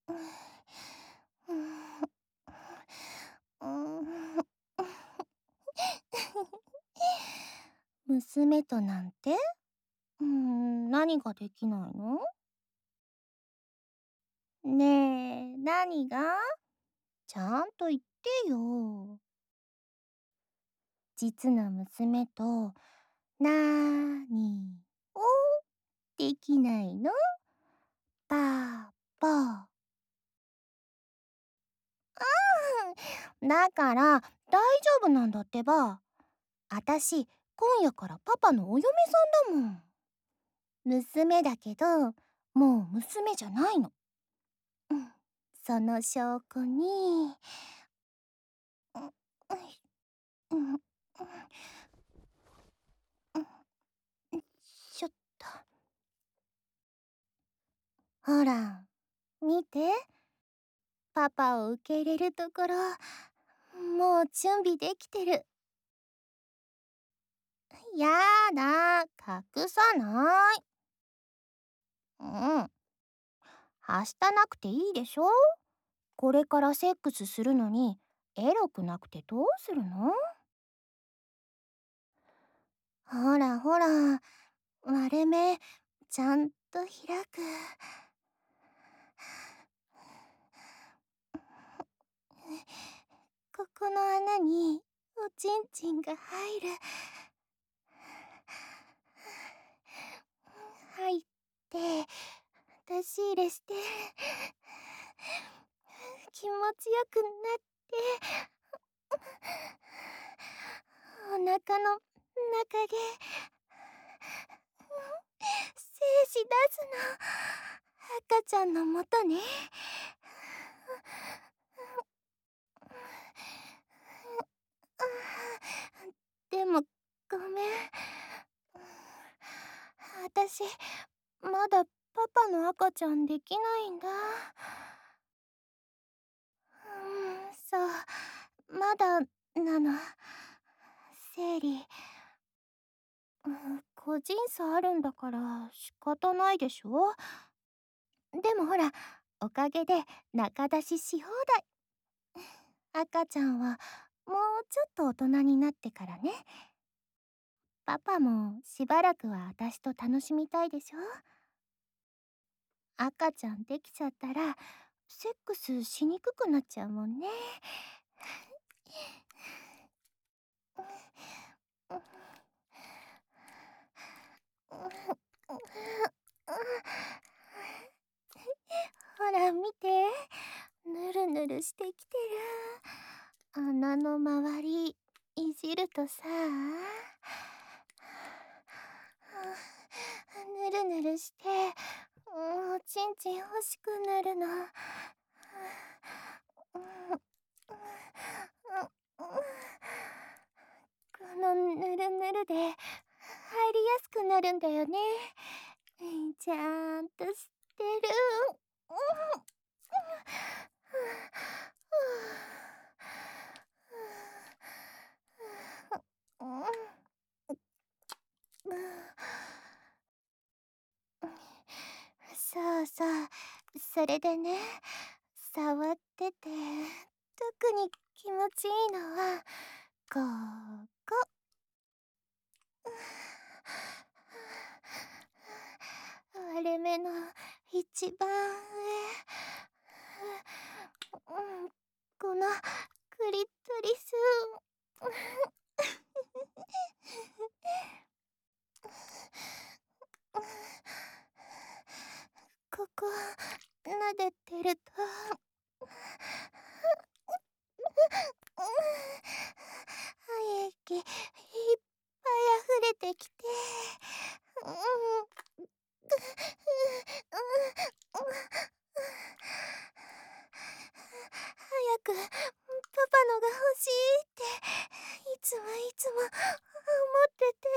娘となんて何ができないの？ねえ、何が？ちゃんと言ってよ。実の娘となーにをできないの？パパ。だから大丈夫なんだってば。あたし今夜からパパのお嫁さんだもん。娘だけどもう娘じゃないの。その証拠に、うん、ちょっと。ほら、見て。パパを受け入れるところ、もう準備できてる。やだ、隠さない。はしたなくていいでしょ。これからセックスするのに、エロくなくてどうするの？ほらほら、割れ目、ちゃんと開く。ここの穴におちんちんが入る。入って出し入れして気持ちよくなってお腹の中で精子出すの。赤ちゃんのもとね。でもごめん、私まだパパの赤ちゃんできないんだ。そう、まだなの。生理、個人差あるんだから仕方ないでしょ。でもほら、おかげで仲出しし放題。赤ちゃんはもうちょっと大人になってからね。パパもしばらくは私と楽しみたいでしょ。赤ちゃんできちゃったらセックスしにくくなっちゃうもんね。ほら見て、ぬるぬるしてきてる。穴の周りいじるとさ、ぬるぬるしておちんちん欲しくなるの。このぬるぬるで入りやすくなるんだよね。ちゃんとしてる。そうそう、それでね、触ってて特に気持ちいいのはここ。割れ目の一番上、このクリトリス。ここ撫でてると愛液いっぱい溢れてきて、早くパパのが欲しいっていつもいつも思ってて。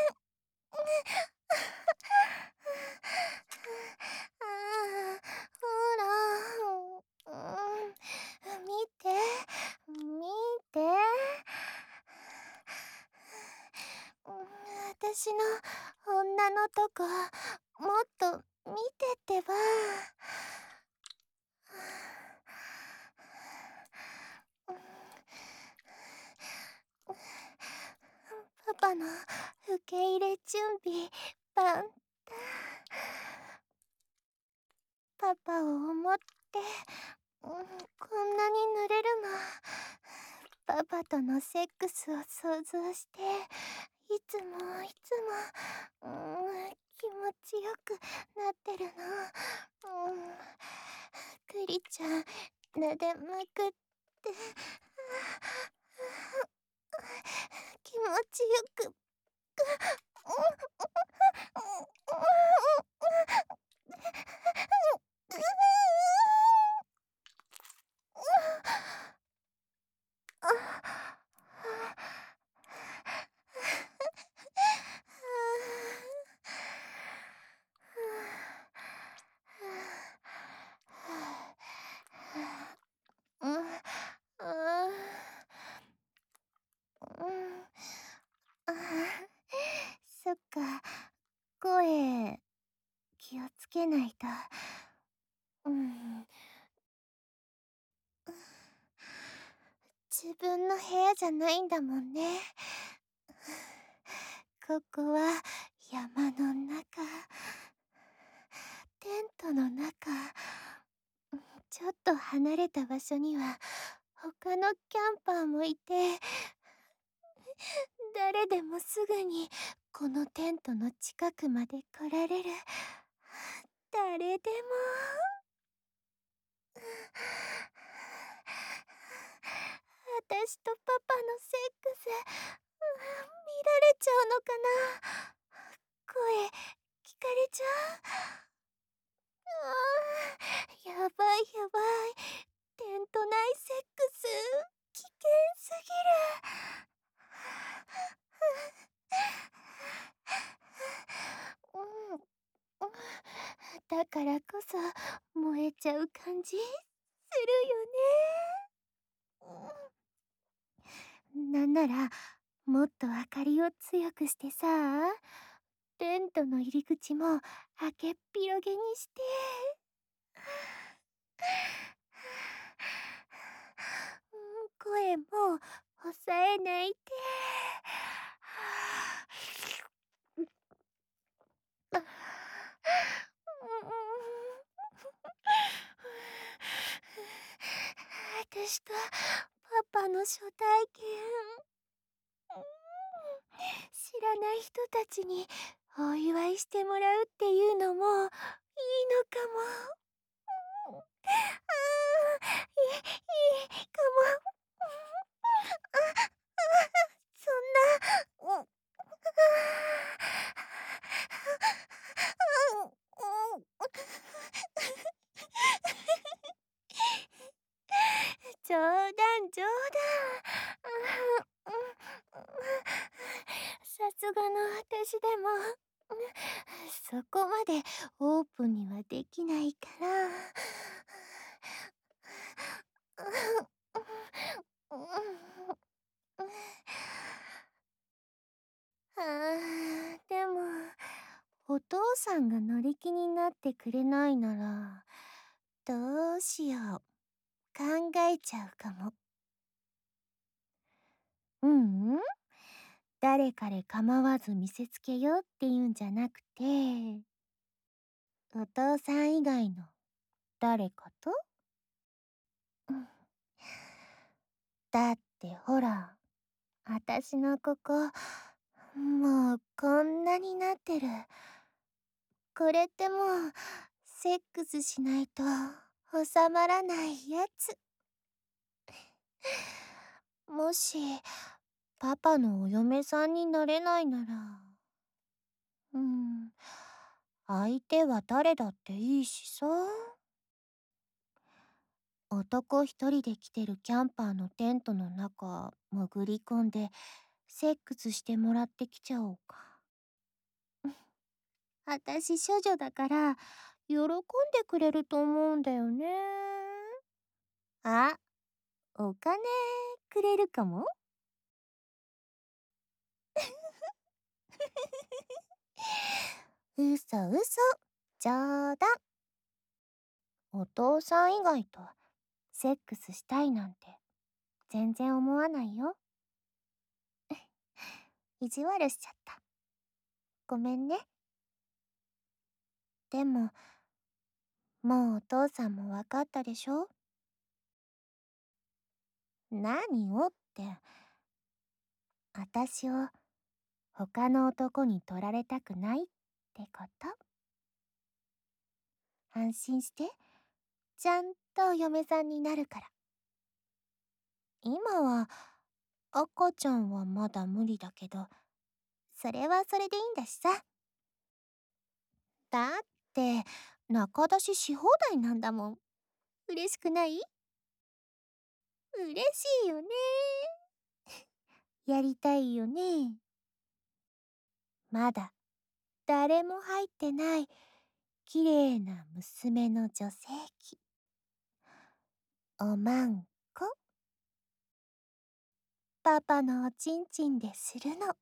ほら、見て見て。私の女のとこもっと見てってば。 パの受け入れ準備万端。パパを思って、こんなに濡れるの。パパとのセックスを想像して、いつもいつも、気持ちよくなってるの。クリちゃん、撫でまくって、気持ちよく、うん、あそっか、声、気をつけないと。うん、自分の部屋じゃないんだもんね。ここは山の中、テントの中。ちょっと離れた場所には他のキャンパーもいて、誰でもすぐにこのテントの近くまで来られる。誰でも。私とパパのセックス、見られちゃうのかな。声、聞かれちゃう。やばいやばい。テント内セックス、危険すぎる。うん、だからこそ燃えちゃう感じするよね。なんならもっと明かりを強くしてさ、テントの入り口も開けっ広げにして、声も抑えないで。私とパパの初体験、知らない人たちにお祝いしてもらうっていうのもいいのかも。いいかも。そんな、冗談冗談。さすがの私でも、そこまでオープンにはできないから。でも、お父さんが乗り気になってくれないなら、どうしよう。考えちゃうかも。うん、誰彼構わず見せつけようっていうんじゃなくて、お父さん以外の誰かと。うん、だってほら、あたしのここ、もうこんなになってる。これってもう、セックスしないと収まらないやつ。もし、パパのお嫁さんになれないなら、相手は誰だっていいしさ。男一人で来てるキャンパーのテントの中、潜り込んで、セックスしてもらってきちゃおうか。あたし処女だから、喜んでくれると思うんだよね。あ、お金くれるかも。嘘嘘、冗談。お父さん以外とセックスしたいなんて全然思わないよ。 意地悪しちゃった。ごめんね。でも、もうお父さんもわかったでしょ？何をって、あたしを他の男に取られたくないってこと。安心して、ちゃんとお嫁さんになるから。今は、赤ちゃんはまだ無理だけど、それはそれでいいんだしさ。だって、仲出しし放題なんだもん。嬉しくない？嬉しいよね。やりたいよね。まだ誰も入ってない綺麗な娘の女性器。おまんこ。パパのおちんちんでするの。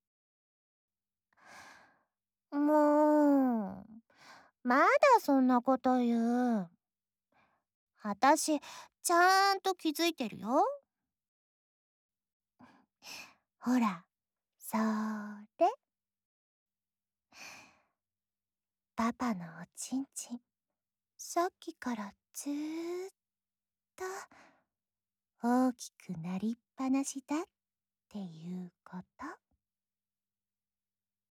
もう、まだそんなこと言う。あたし、ちゃんと気づいてるよ。ほら、それ。パパのおちんちん、さっきからずーっと大きくなりっぱなしだっていうこと。